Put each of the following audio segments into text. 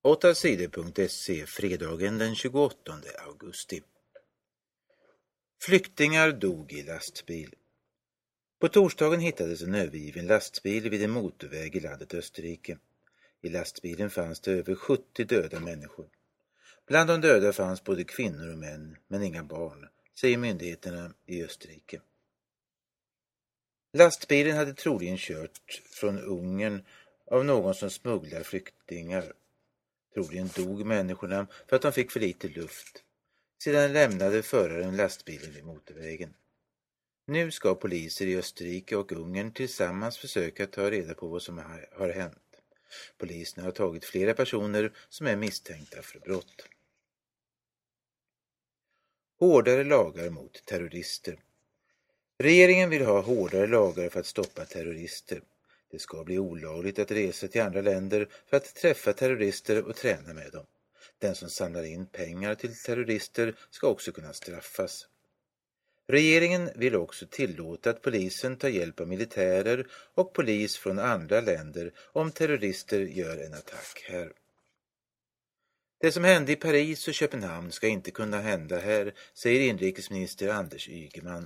8sidor.se fredagen den 28 augusti. Flyktingar dog i lastbil. På torsdagen hittades en övergiven lastbil vid en motorväg i landet Österrike. I lastbilen fanns det över 70 döda människor. Bland de döda fanns både kvinnor och män, men inga barn, säger myndigheterna i Österrike. Lastbilen hade troligen kört från Ungern av någon som smugglar flyktingar. Troligen dog människorna för att de fick för lite luft. Sedan lämnade föraren lastbilen vid motorvägen. Nu ska poliser i Österrike och Ungern tillsammans försöka ta reda på vad som har hänt. Polisen har tagit flera personer som är misstänkta för brott. Hårdare lagar mot terrorister. Regeringen vill ha hårdare lagar för att stoppa terrorister. Det ska bli olagligt att resa till andra länder för att träffa terrorister och träna med dem. Den som samlar in pengar till terrorister ska också kunna straffas. Regeringen vill också tillåta att polisen tar hjälp av militärer och polis från andra länder om terrorister gör en attack här. Det som hände i Paris och Köpenhamn ska inte kunna hända här, säger inrikesminister Anders Ygeman.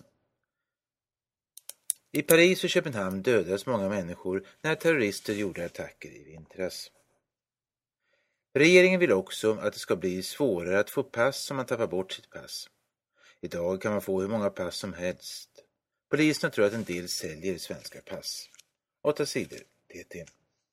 I Paris och Köpenhamn dödades många människor när terrorister gjorde attacker i vintras. Regeringen vill också att det ska bli svårare att få pass om man tappar bort sitt pass. Idag kan man få hur många pass som helst. Polisen tror att en del säljer svenska pass. 8 sidor, TT.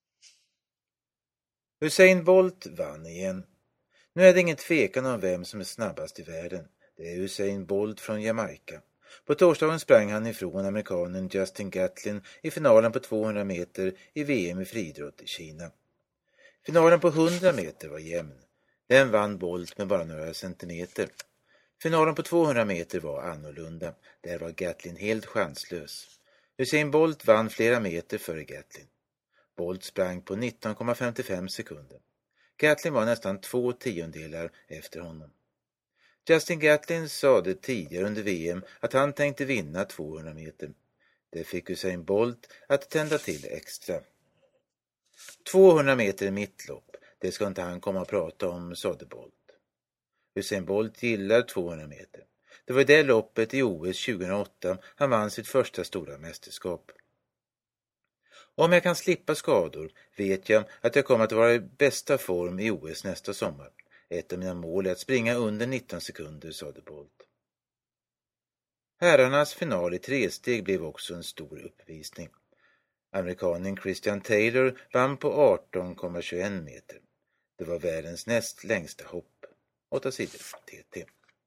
Usain Bolt vann igen. Nu är det ingen tvekan om vem som är snabbast i världen. Det är Usain Bolt från Jamaica. På torsdagen sprang han ifrån amerikanen Justin Gatlin i finalen på 200 meter i VM i friidrott i Kina. Finalen på 100 meter var jämn. Den vann Bolt med bara några centimeter. Finalen på 200 meter var annorlunda. Där var Gatlin helt chanslös. Usain Bolt vann flera meter före Gatlin. Bolt sprang på 19,55 sekunder. Gatlin var nästan 2/10 efter honom. Justin Gatlin sade tidigare under VM att han tänkte vinna 200 meter. Det fick Usain Bolt att tända till extra. 200 meter mittlopp, det ska inte han komma och prata om, sade Bolt. Usain Bolt gillar 200 meter. Det var det loppet i OS 2008 han vann sitt första stora mästerskap. Om jag kan slippa skador vet jag att jag kommer att vara i bästa form i OS nästa sommar. Ett av mina mål är att springa under 19 sekunder, sade Bolt. Herrarnas final i 3-steg blev också en stor uppvisning. Amerikanen Christian Taylor vann på 18,21 meter. Det var världens näst längsta hopp. 8 sidor, TT.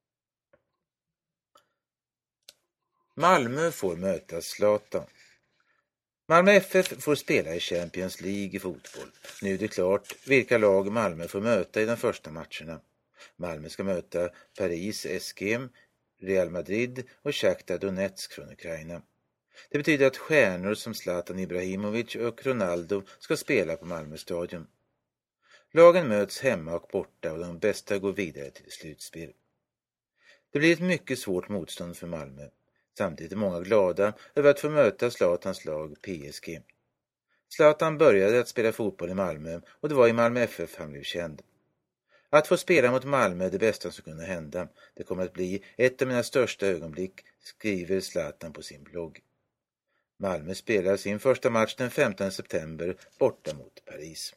Malmö får möta Zlatan. Malmö FF får spela i Champions League i fotboll. Nu är det klart vilka lag Malmö får möta i de första matcherna. Malmö ska möta Paris SGM, Real Madrid och Shakhtar Donetsk från Ukraina. Det betyder att stjärnor som Zlatan Ibrahimovic och Ronaldo ska spela på Malmö stadion. Lagen möts hemma och borta och de bästa går vidare till slutspel. Det blir ett mycket svårt motstånd för Malmö. Samtidigt är många glada över att få möta Zlatans lag PSG. Zlatan började att spela fotboll i Malmö och det var i Malmö FF han blev känd. Att få spela mot Malmö är det bästa som kunde hända. Det kommer att bli ett av mina största ögonblick, skriver Zlatan på sin blogg. Malmö spelar sin första match den 15 september borta mot Paris.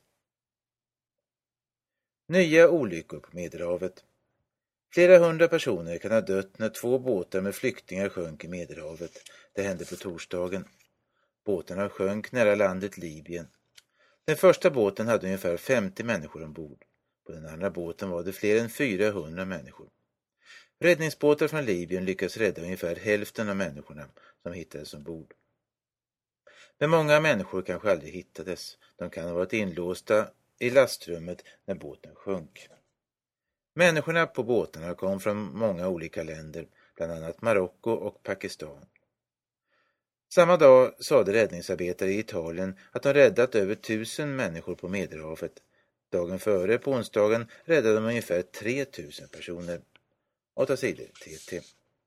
Nya olyckor på Medelhavet. Flera hundra personer kan ha dött när 2 båtar med flyktingar sjönk i Medelhavet. Det hände på torsdagen. Båtarna sjönk nära landet Libyen. Den första båten hade ungefär 50 människor ombord. På den andra båten var det fler än 400 människor. Räddningsbåtar från Libyen lyckades rädda ungefär hälften av människorna som hittades ombord. Men många människor kanske aldrig hittades. De kan ha varit inlåsta i lastrummet när båten sjönk. Människorna på båtarna kom från många olika länder, bland annat Marocko och Pakistan. Samma dag sade räddningsarbetare i Italien att de räddat över 1000 människor på Medelhavet. Dagen före på onsdagen räddade de ungefär 3000 personer. 8 sidor, TT.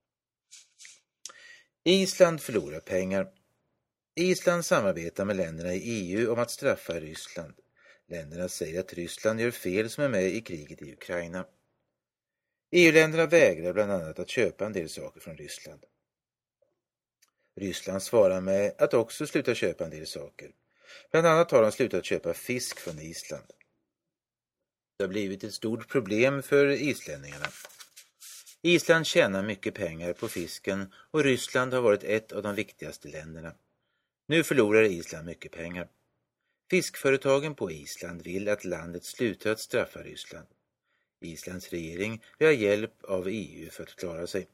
Island förlorar pengar. Island samarbetar med länderna i EU om att straffa Ryssland. Länderna säger att Ryssland gör fel som är med i kriget i Ukraina. EU-länderna vägrar bland annat att köpa en del saker från Ryssland. Ryssland svarar med att också sluta köpa en del saker. Bland annat har de slutat köpa fisk från Island. Det har blivit ett stort problem för islänningarna. Island tjänar mycket pengar på fisken och Ryssland har varit ett av de viktigaste länderna. Nu förlorar Island mycket pengar. Fiskföretagen på Island vill att landet slutar att straffa Ryssland. Islands regering vill ha hjälp av EU för att klara sig.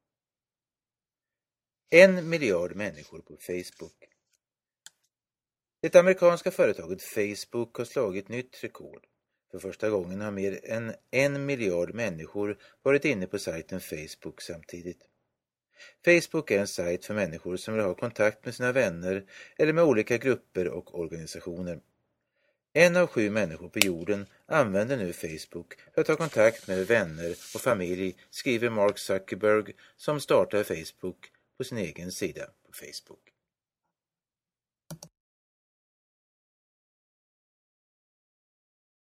1 miljard människor på Facebook. Det amerikanska företaget Facebook har slagit nytt rekord. För första gången har mer än 1 miljard människor varit inne på sajten Facebook samtidigt. Facebook är en sajt för människor som vill ha kontakt med sina vänner eller med olika grupper och organisationer. 1 av 7 människor på jorden använder nu Facebook för att ta kontakt med vänner och familj, skriver Mark Zuckerberg som startar Facebook på sin egen sida på Facebook.